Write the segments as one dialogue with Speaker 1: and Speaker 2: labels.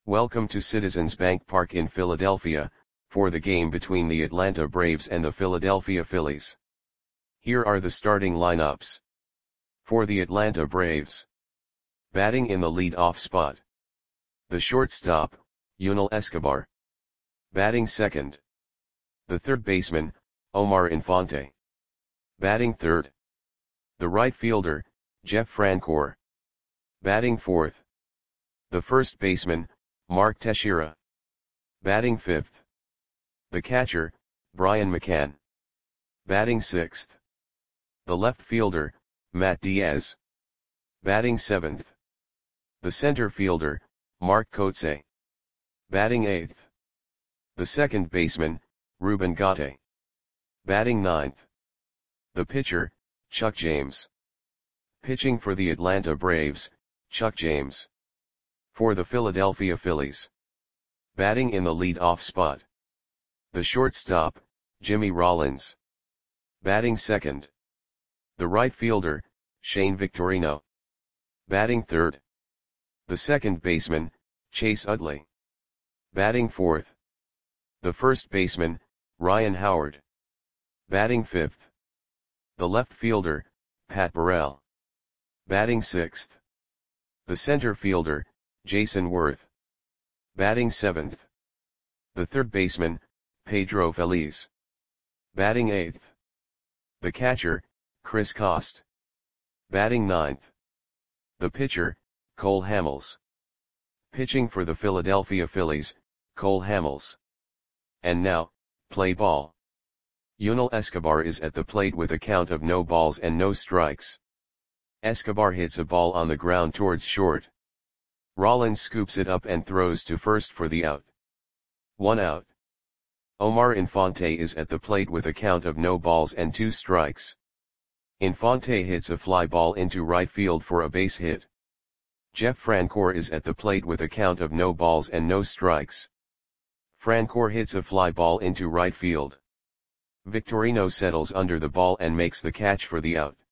Speaker 1: Welcome to Citizens Bank Park in Philadelphia, for the game between the Atlanta Braves and the Philadelphia Phillies. Here are the starting lineups. For the Atlanta Braves. Batting in the lead-off spot. The shortstop, Yunel Escobar. Batting second. The third baseman, Omar Infante. Batting third. The right fielder, Jeff Francoeur. Batting fourth. The first baseman, Mark Teixeira. Batting fifth. The catcher, Brian McCann. Batting sixth. The left fielder, Matt Diaz. Batting seventh. The center fielder, Mark Kotsay. Batting eighth. The second baseman, Ruben Gatti. Batting ninth. The pitcher, Chuck James. Pitching for the Atlanta Braves, Chuck James. For the Philadelphia Phillies. Batting in the lead-off spot. The shortstop, Jimmy Rollins. Batting second. The right fielder, Shane Victorino. Batting third. The second baseman, Chase Utley. Batting fourth. The first baseman, Ryan Howard. Batting fifth. The left fielder, Pat Burrell. Batting sixth. The center fielder, Jason Worth. Batting seventh. The third baseman, Pedro Feliz. Batting eighth. The catcher, Chris Cost. Batting ninth. The pitcher, Cole Hamels. Pitching for the Philadelphia Phillies, Cole Hamels. And now, play ball. Yunel Escobar is at the plate with a count of no balls and no strikes. Escobar hits a ball on the ground towards short. Rollins scoops it up and throws to first for the out. 1 out. Omar Infante is at the plate with a count of no balls and 2 strikes. Infante hits a fly ball into right field for a base hit. Jeff Francoeur is at the plate with a count of no balls and no strikes. Francoeur hits a fly ball into right field. Victorino settles under the ball and makes the catch for the out.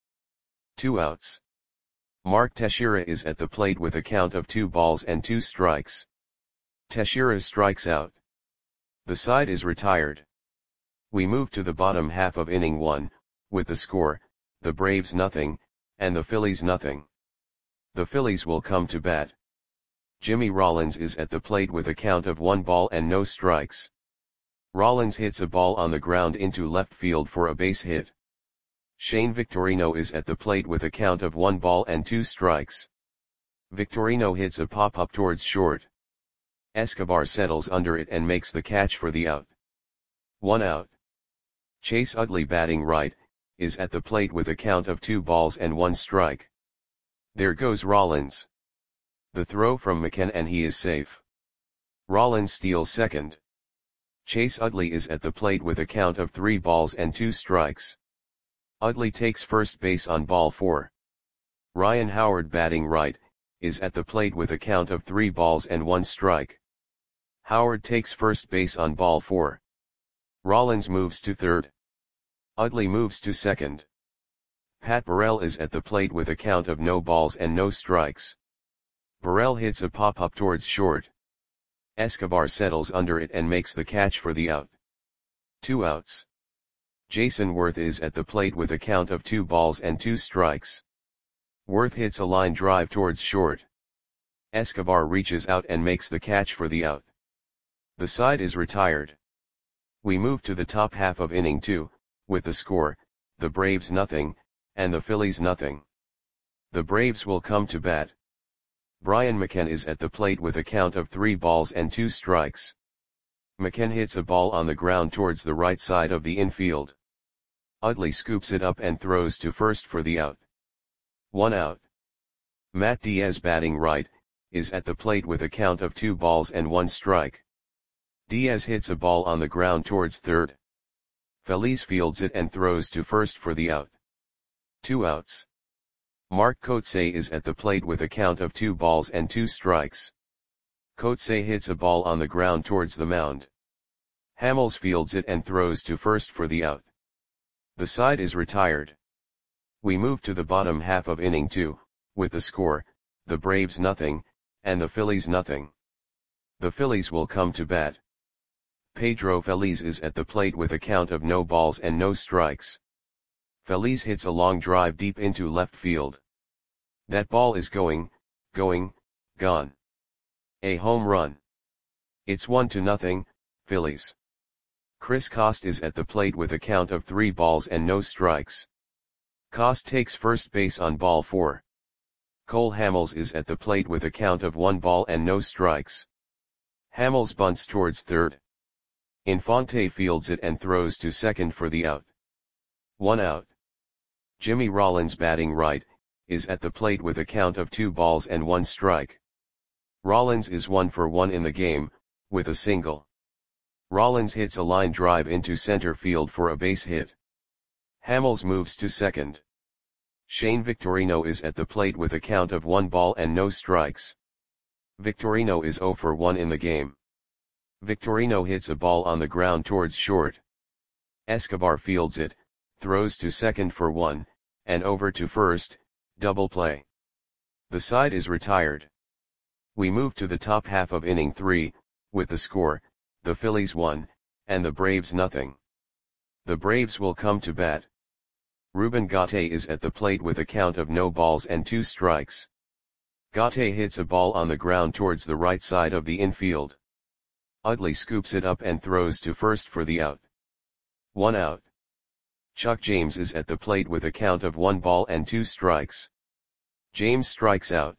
Speaker 1: 2 outs. Mark Teixeira is at the plate with a count of 2 balls and 2 strikes. Teixeira strikes out. The side is retired. We move to the bottom half of inning 1, with the score, the Braves nothing, and the Phillies nothing. The Phillies will come to bat. Jimmy Rollins is at the plate with a count of 1 ball and no strikes. Rollins hits a ball on the ground into left field for a base hit. Shane Victorino is at the plate with a count of 1 ball and 2 strikes. Victorino hits a pop-up towards short. Escobar settles under it and makes the catch for the out. 1 out. Chase Utley, batting right, is at the plate with a count of 2 balls and 1 strike. There goes Rollins. The throw from McCann and he is safe. Rollins steals second. Chase Utley is at the plate with a count of 3 balls and 2 strikes. Utley takes first base on ball 4. Ryan Howard, batting right, is at the plate with a count of 3 balls and 1 strike. Howard takes first base on ball 4. Rollins moves to third. Utley moves to second. Pat Burrell is at the plate with a count of no balls and no strikes. Burrell hits a pop-up towards short. Escobar settles under it and makes the catch for the out. 2 outs. Jason Worth is at the plate with a count of 2 balls and 2 strikes. Worth hits a line drive towards short. Escobar reaches out and makes the catch for the out. The side is retired. We move to the top half of inning 2, with the score, the Braves nothing, and the Phillies nothing. The Braves will come to bat. Brian McCann is at the plate with a count of 3 balls and 2 strikes. McCann hits a ball on the ground towards the right side of the infield. Utley scoops it up and throws to first for the out. 1 out. Matt Diaz, batting right, is at the plate with a count of 2 balls and 1 strike. Diaz hits a ball on the ground towards third. Feliz fields it and throws to first for the out. 2 outs. Mark Kotsay is at the plate with a count of 2 balls and 2 strikes. Kotsay hits a ball on the ground towards the mound. Hamels fields it and throws to first for the out. The side is retired. We move to the bottom half of inning 2, with the score, the Braves nothing, and the Phillies nothing. The Phillies will come to bat. Pedro Feliz is at the plate with a count of no balls and no strikes. Feliz hits a long drive deep into left field. That ball is going, gone. A home run. It's 1-0, Phillies. Chris Coste is at the plate with a count of 3 balls and no strikes. Coste takes first base on ball 4. Cole Hamels is at the plate with a count of 1 ball and no strikes. Hamels bunts towards third. Infante fields it and throws to second for the out. 1 out. Jimmy Rollins, batting right, is at the plate with a count of 2 balls and 1 strike. Rollins is 1 for 1 in the game, with a single. Rollins hits a line drive into center field for a base hit. Hamels moves to second. Shane Victorino is at the plate with a count of 1 ball and no strikes. Victorino is 0 for 1 in the game. Victorino hits a ball on the ground towards short. Escobar fields it, throws to second for 1, and over to first, double play. The side is retired. We move to the top half of inning 3, with the score, the Phillies 1, and the Braves nothing. The Braves will come to bat. Ruben Gatte is at the plate with a count of no balls and 2 strikes. Gatte hits a ball on the ground towards the right side of the infield. Utley scoops it up and throws to first for the out. 1 out. Chuck James is at the plate with a count of 1 ball and 2 strikes. James strikes out.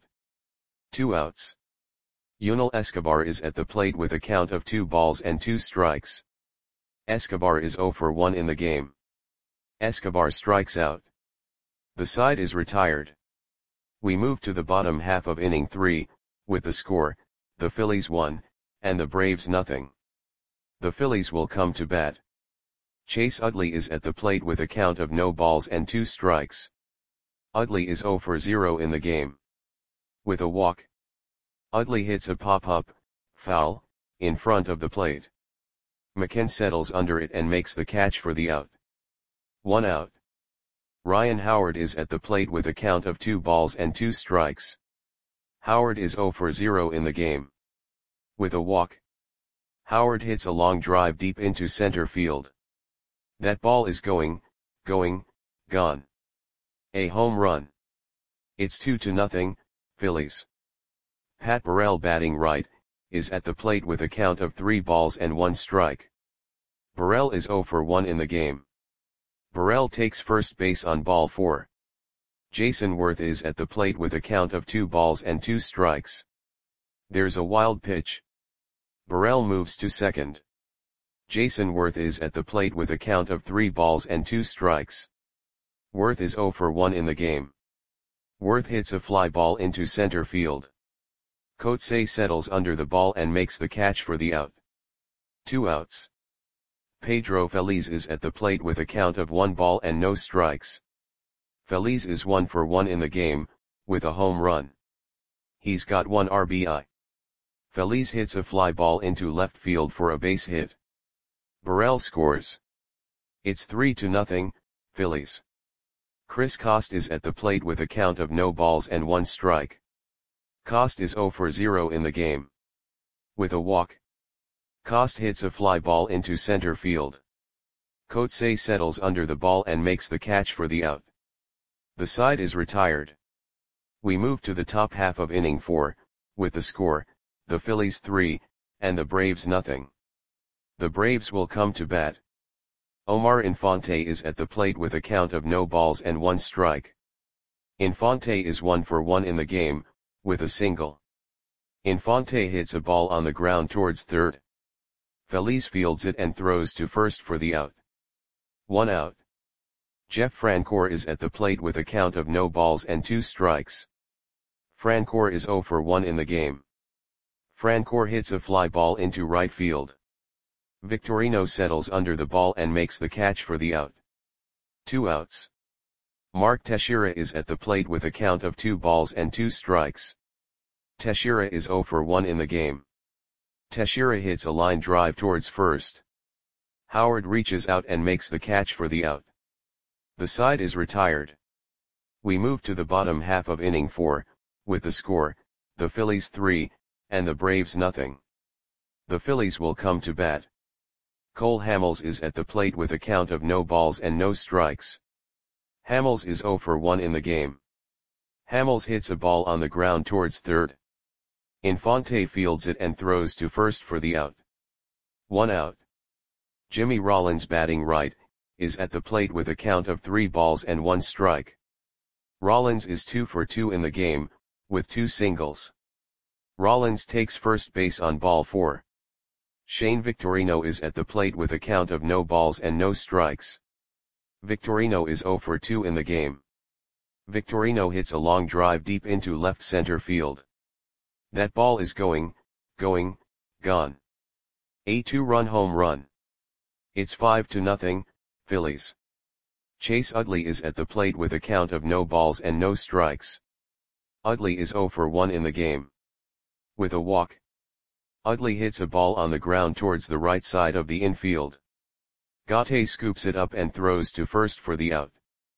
Speaker 1: 2 outs. Yunel Escobar is at the plate with a count of 2 balls and 2 strikes. Escobar is 0 for 1 in the game. Escobar strikes out. The side is retired. We move to the bottom half of inning 3, with the score, the Phillies 1, and the Braves nothing. The Phillies will come to bat. Chase Utley is at the plate with a count of no balls and 2 strikes. Utley is 0 for 0 in the game. With a walk. Utley hits a pop-up, foul, in front of the plate. McKenna settles under it and makes the catch for the out. 1 out. Ryan Howard is at the plate with a count of 2 balls and 2 strikes. Howard is 0 for 0 in the game. With a walk. Howard hits a long drive deep into center field. That ball is going, gone. A home run. It's 2-0, Phillies. Pat Burrell, batting right, is at the plate with a count of 3 balls and 1 strike. Burrell is 0 for 1 in the game. Burrell takes first base on ball 4. Jason Worth is at the plate with a count of 2 balls and 2 strikes. There's a wild pitch. Burrell moves to second. Jason Worth is at the plate with a count of 3 balls and 2 strikes. Worth is 0 for 1 in the game. Worth hits a fly ball into center field. Coetzee settles under the ball and makes the catch for the out. 2 outs. Pedro Feliz is at the plate with a count of 1 ball and no strikes. Feliz is 1 for 1 in the game, with a home run. He's got 1 RBI. Feliz hits a fly ball into left field for a base hit. Burrell scores. It's 3-0, Phillies. Chris Coste is at the plate with a count of no balls and 1 strike. Coste is 0 for 0 in the game. With a walk. Coste hits a fly ball into center field. Coetzee settles under the ball and makes the catch for the out. The side is retired. We move to the top half of inning 4, with the score, the Phillies 3, and the Braves nothing. The Braves will come to bat. Omar Infante is at the plate with a count of no balls and 1 strike. Infante is 1 for 1 in the game, with a single. Infante hits a ball on the ground towards third. Feliz fields it and throws to first for the out. 1 out. Jeff Francoeur is at the plate with a count of no balls and 2 strikes. Francoeur is 0 for 1 in the game. Francoeur hits a fly ball into right field. Victorino settles under the ball and makes the catch for the out. 2 outs. Mark Teixeira is at the plate with a count of 2 balls and 2 strikes. Teixeira is 0 for 1 in the game. Teixeira hits a line drive towards first. Howard reaches out and makes the catch for the out. The side is retired. We move to the bottom half of inning 4, with the score, the Phillies 3, and the Braves nothing. The Phillies will come to bat. Cole Hamels is at the plate with a count of no balls and no strikes. Hamels is 0 for 1 in the game. Hamels hits a ball on the ground towards third. Infante fields it and throws to first for the out. 1 out. Jimmy Rollins, batting right, is at the plate with a count of 3 balls and 1 strike. Rollins is 2 for 2 in the game, with 2 singles. Rollins takes first base on ball 4. Shane Victorino is at the plate with a count of no balls and no strikes. Victorino is 0 for 2 in the game. Victorino hits a long drive deep into left center field. That ball is gone. A 2-run home run. It's 5-0, Phillies. Chase Utley is at the plate with a count of no balls and no strikes. Utley is 0 for 1 in the game. With a walk, Utley hits a ball on the ground towards the right side of the infield. Gaute scoops it up and throws to first for the out.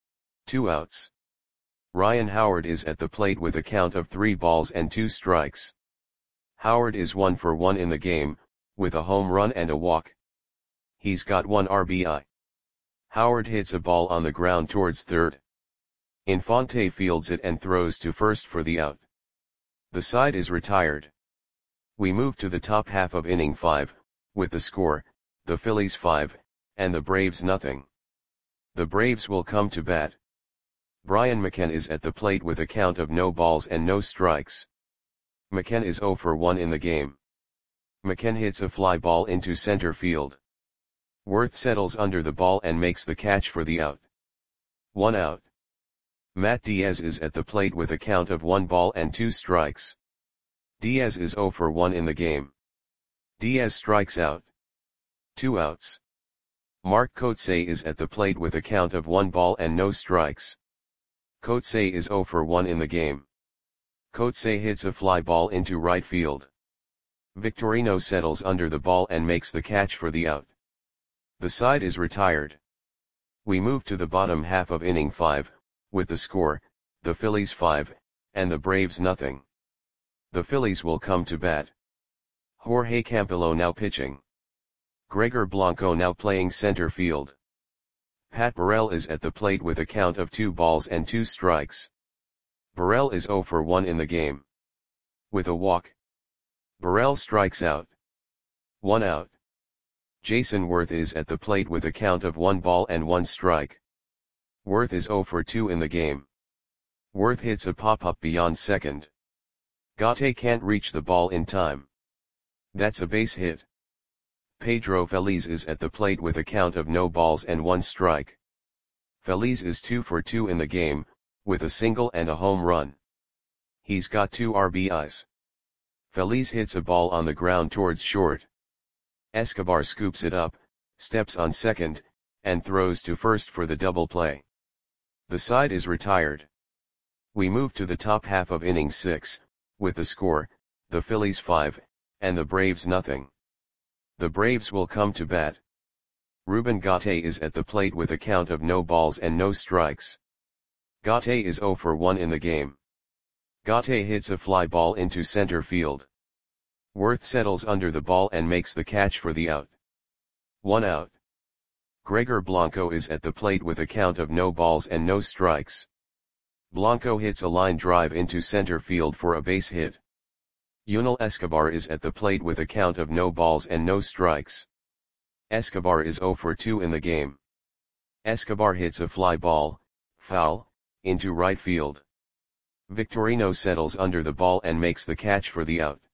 Speaker 1: 2 outs. Ryan Howard is at the plate with a count of 3 balls and 2 strikes. Howard is 1 for 1 in the game, with a home run and a walk. He's got 1 RBI. Howard hits a ball on the ground towards third. Infante fields it and throws to first for the out. The side is retired. We move to the top half of inning 5, with the score, the Phillies 5, and the Braves nothing. The Braves will come to bat. Brian McCann is at the plate with a count of no balls and no strikes. McCann is 0 for 1 in the game. McCann hits a fly ball into center field. Worth settles under the ball and makes the catch for the out. 1 out. Matt Diaz is at the plate with a count of 1 ball and 2 strikes. Diaz is 0 for 1 in the game. Diaz strikes out. 2 outs. Mark Kotsay is at the plate with a count of 1 ball and no strikes. Kotsay is 0 for 1 in the game. Kotsay hits a fly ball into right field. Victorino settles under the ball and makes the catch for the out. The side is retired. We move to the bottom half of inning 5, with the score, the Phillies 5, and the Braves nothing. The Phillies will come to bat. Jorge Campillo now pitching. Gregor Blanco now playing center field. Pat Burrell is at the plate with a count of 2 balls and 2 strikes. Burrell is 0 for 1 in the game. With a walk, Burrell strikes out. 1 out. Jason Worth is at the plate with a count of 1 ball and 1 strike. Worth is 0 for 2 in the game. Worth hits a pop-up beyond second. Gaute can't reach the ball in time. That's a base hit. Pedro Feliz is at the plate with a count of no balls and 1 strike. Feliz is 2 for 2 in the game, with a single and a home run. He's got 2 RBIs. Feliz hits a ball on the ground towards short. Escobar scoops it up, steps on second, and throws to first for the double play. The side is retired. We move to the top half of inning 6, with the score, the Phillies 5, and the Braves nothing. The Braves will come to bat. Ruben Gaute is at the plate with a count of no balls and no strikes. Gaute is 0 for 1 in the game. Gaute hits a fly ball into center field. Worth settles under the ball and makes the catch for the out. 1 out. Gregor Blanco is at the plate with a count of no balls and no strikes. Blanco hits a line drive into center field for a base hit. Yunel Escobar is at the plate with a count of no balls and no strikes. Escobar is 0 for 2 in the game. Escobar hits a fly ball, foul, into right field. Victorino settles under the ball and makes the catch for the out.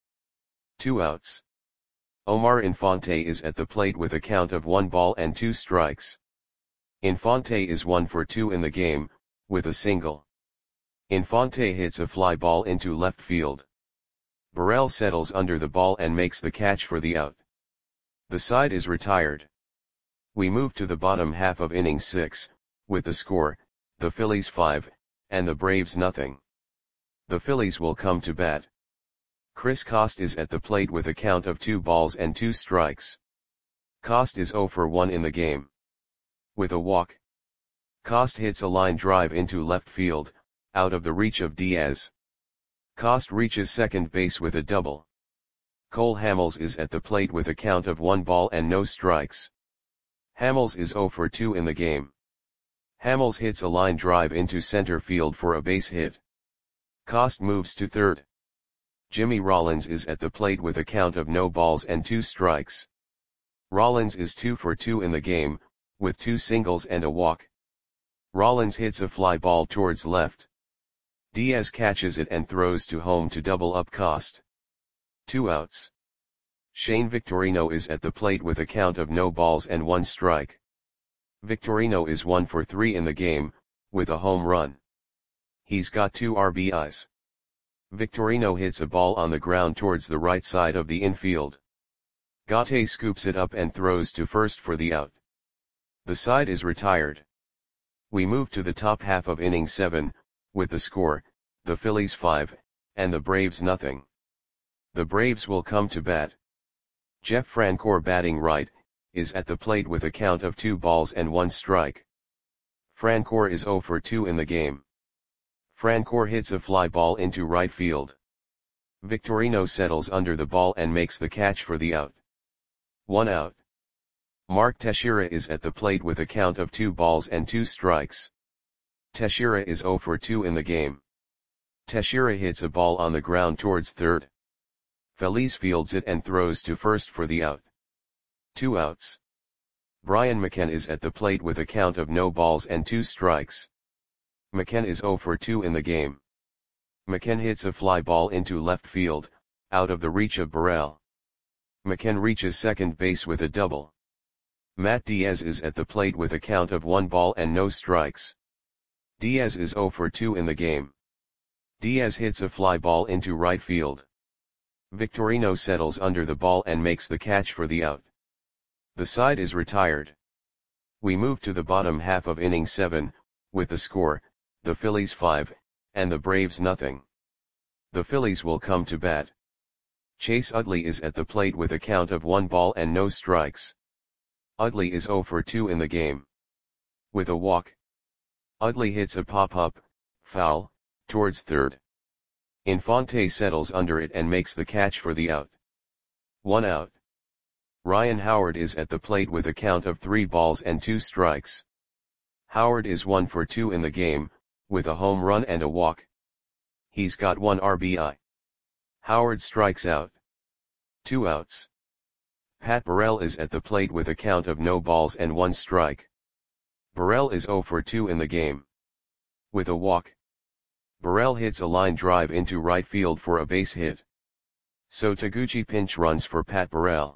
Speaker 1: 2 outs. Omar Infante is at the plate with a count of 1 ball and 2 strikes. Infante is 1 for 2 in the game, with a single. Infante hits a fly ball into left field. Burrell settles under the ball and makes the catch for the out. The side is retired. We move to the bottom half of inning 6, with the score, the Phillies 5, and the Braves nothing. The Phillies will come to bat. Chris Coste is at the plate with a count of 2 balls and 2 strikes. Coste is 0 for 1 in the game. With a walk, Coste hits a line drive into left field, out of the reach of Diaz. Coste reaches second base with a double. Cole Hamels is at the plate with a count of 1 ball and no strikes. Hamels is 0 for 2 in the game. Hamels hits a line drive into center field for a base hit. Cost moves to third. Jimmy Rollins is at the plate with a count of no balls and 2 strikes. Rollins is 2 for 2 in the game, with 2 singles and a walk. Rollins hits a fly ball towards left. Diaz catches it and throws to home to double up Cost. 2 outs. Shane Victorino is at the plate with a count of no balls and 1 strike. Victorino is 1 for 3 in the game, with a home run. He's got 2 RBIs. Victorino hits a ball on the ground towards the right side of the infield. Gaute scoops it up and throws to first for the out. The side is retired. We move to the top half of inning 7, with the score, the Phillies 5, and the Braves nothing. The Braves will come to bat. Jeff Francoeur, batting right, is at the plate with a count of 2 balls and 1 strike. Francoeur is 0 for 2 in the game. Francoeur hits a fly ball into right field. Victorino settles under the ball and makes the catch for the out. 1 out. Mark Teixeira is at the plate with a count of 2 balls and 2 strikes. Teixeira is 0 for 2 in the game. Teixeira hits a ball on the ground towards third. Feliz fields it and throws to first for the out. 2 outs. Brian McCann is at the plate with a count of no balls and 2 strikes. McCann is 0 for 2 in the game. McCann hits a fly ball into left field, out of the reach of Burrell. McCann reaches second base with a double. Matt Diaz is at the plate with a count of 1 ball and no strikes. Diaz is 0 for 2 in the game. Diaz hits a fly ball into right field. Victorino settles under the ball and makes the catch for the out. The side is retired. We move to the bottom half of inning 7, with the score, the Phillies 5, and the Braves nothing. The Phillies will come to bat. Chase Utley is at the plate with a count of 1 ball and no strikes. Utley is 0 for 2 in the game. With a walk. Utley hits a pop-up, foul, towards third. Infante settles under it and makes the catch for the out. 1 out. Ryan Howard is at the plate with a count of 3 balls and 2 strikes. Howard is 1 for 2 in the game, with a home run and a walk. He's got 1 RBI. Howard strikes out. 2 outs. Pat Burrell is at the plate with a count of no balls and 1 strike. Burrell is 0 for 2 in the game. With a walk. Burrell hits a line drive into right field for a base hit. So Taguchi pinch runs for Pat Burrell.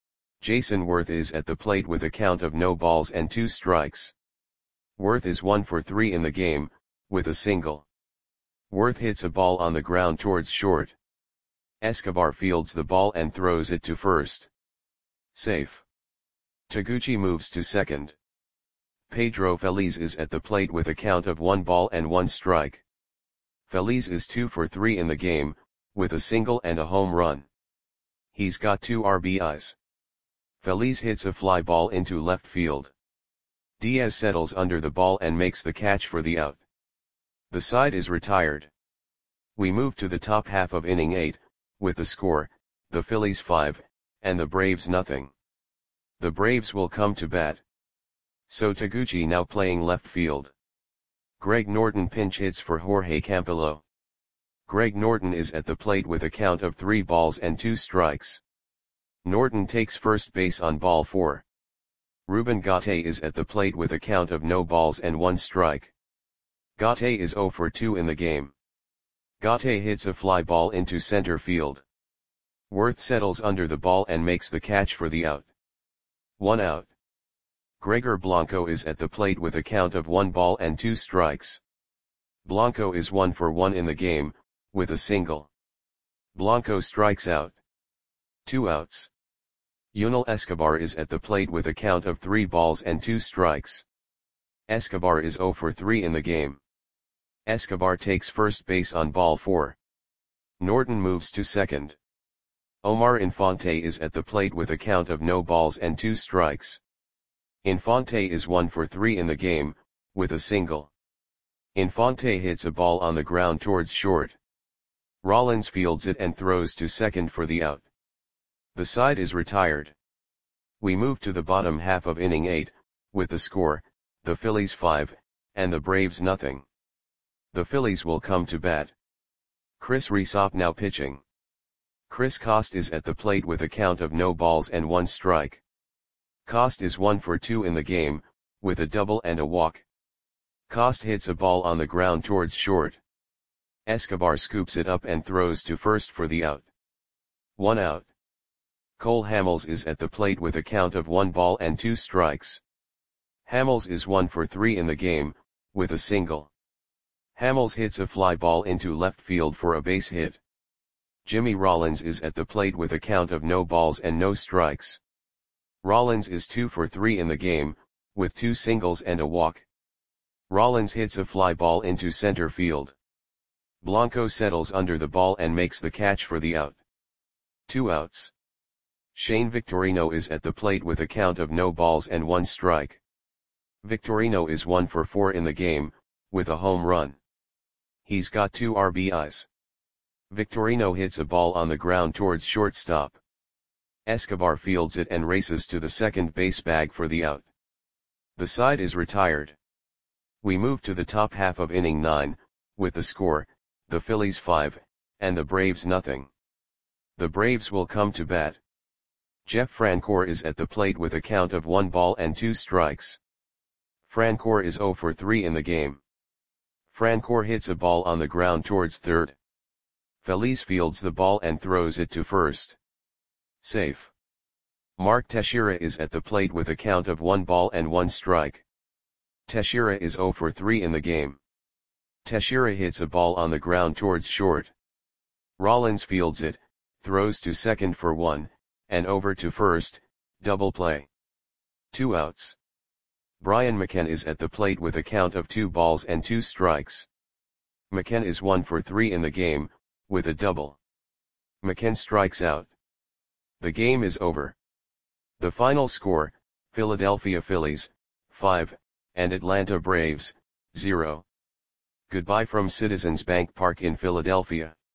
Speaker 1: Jason Worth is at the plate with a count of no balls and 2 strikes. Worth is 1 for 3 in the game, with a single. Worth hits a ball on the ground towards short. Escobar fields the ball and throws it to first. Safe. Taguchi moves to second. Pedro Feliz is at the plate with a count of 1 ball and 1 strike. Feliz is 2 for 3 in the game, with a single and a home run. He's got 2 RBIs. Feliz hits a fly ball into left field. Diaz settles under the ball and makes the catch for the out. The side is retired. We move to the top half of inning 8, with the score, the Phillies 5, and the Braves nothing. The Braves will come to bat. So Taguchi now playing left field. Greg Norton pinch hits for Jorge Campillo. Greg Norton is at the plate with a count of 3 balls and 2 strikes. Norton takes first base on ball 4. Ruben Gaute is at the plate with a count of no balls and 1 strike. Gaute is 0 for 2 in the game. Gaute hits a fly ball into center field. Worth settles under the ball and makes the catch for the out. 1 out. Gregor Blanco is at the plate with a count of 1 ball and 2 strikes. Blanco is 1 for 1 in the game, with a single. Blanco strikes out. 2 outs. Yunel Escobar is at the plate with a count of 3 balls and 2 strikes. Escobar is 0 for 3 in the game. Escobar takes first base on ball 4. Norton moves to second. Omar Infante is at the plate with a count of no balls and 2 strikes. Infante is 1 for 3 in the game, with a single. Infante hits a ball on the ground towards short. Rollins fields it and throws to second for the out. The side is retired. We move to the bottom half of inning 8, with the score, the Phillies 5, and the Braves nothing. The Phillies will come to bat. Chris Rysop now pitching. Chris Coste is at the plate with a count of no balls and 1 strike. Coste is 1 for 2 in the game, with a double and a walk. Coste hits a ball on the ground towards short. Escobar scoops it up and throws to first for the out. 1 out. Cole Hamels is at the plate with a count of 1 ball and 2 strikes. Hamels is 1 for 3 in the game, with a single. Hamels hits a fly ball into left field for a base hit. Jimmy Rollins is at the plate with a count of no balls and no strikes. Rollins is 2 for 3 in the game, with 2 singles and a walk. Rollins hits a fly ball into center field. Blanco settles under the ball and makes the catch for the out. 2 outs. Shane Victorino is at the plate with a count of no balls and 1 strike. Victorino is 1 for 4 in the game, with a home run. He's got 2 RBIs. Victorino hits a ball on the ground towards shortstop. Escobar fields it and races to the second base bag for the out. The side is retired. We move to the top half of inning 9, with the score, the Phillies 5, and the Braves nothing. The Braves will come to bat. Jeff Francoeur is at the plate with a count of 1 ball and 2 strikes. Francoeur is 0 for 3 in the game. Francoeur hits a ball on the ground towards third. Feliz fields the ball and throws it to first. Safe. Mark Teixeira is at the plate with a count of 1 ball and 1 strike. Teixeira is 0 for 3 in the game. Teixeira hits a ball on the ground towards short. Rollins fields it, throws to second for 1, and over to first, double play. 2 outs. Brian McCann is at the plate with a count of 2 balls and 2 strikes. McCann is 1 for 3 in the game, with a double. McCann strikes out. The game is over. The final score, Philadelphia Phillies, 5, and Atlanta Braves, 0. Goodbye from Citizens Bank Park in Philadelphia.